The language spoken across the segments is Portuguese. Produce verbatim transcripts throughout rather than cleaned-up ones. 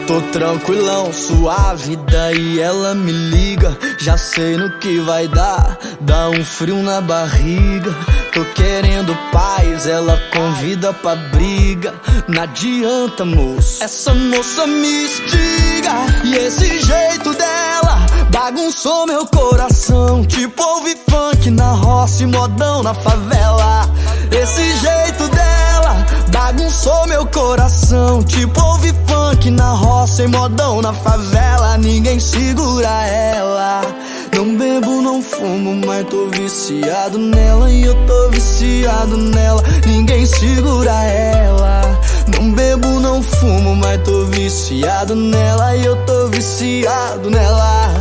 Tô tranquilão, suave, daí ela me liga. Já sei no que vai dar, dá um frio na barriga. Tô querendo paz, ela convida pra briga. Não adianta, moço, essa moça me instiga. E esse jeito dela bagunçou meu coração. Tipo ouvir funk na roça e modão na favela. Esse jeito dela bagunçou meu coração. Tipo ouvir funk na roça e modão na favela. Ninguém segura ela. Não bebo, não fumo, mas tô viciado nela. E eu tô viciado nela. Ninguém segura ela. Não bebo, não fumo, mas tô viciado nela. E eu tô viciado nela.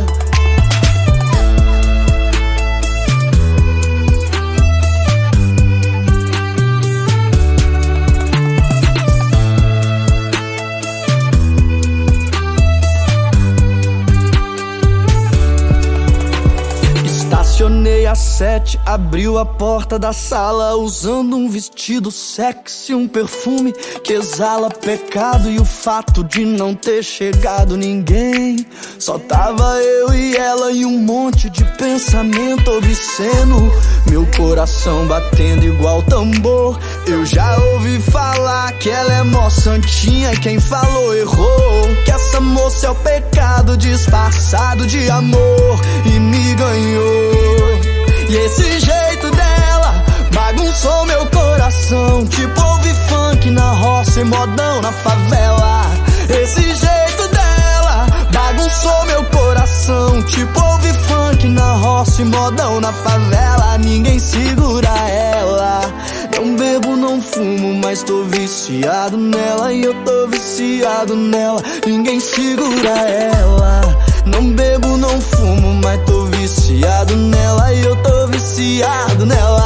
Estacionei às sete, abriu a porta da sala, usando um vestido sexy, um perfume que exala pecado. E o fato de não ter chegado ninguém, só tava eu e ela e um monte de pensamento obsceno. Meu coração batendo igual tambor. Eu já ouvi falar que ela é mó santinha, quem falou errou. Que essa moça é o pecado disfarçado de amor e me ganhou. E esse jeito dela bagunçou meu coração. Tipo ouvir funk na roça e modão na favela. Esse jeito dela bagunçou meu coração. Tipo ouvir funk na roça e modão na favela. Ninguém segura ela. Não bebo, não fumo, mas tô viciado nela. E eu tô viciado nela. Ninguém segura ela. Não bebo, não fumo, mas tô viciado nela. E eu tô viciado nela.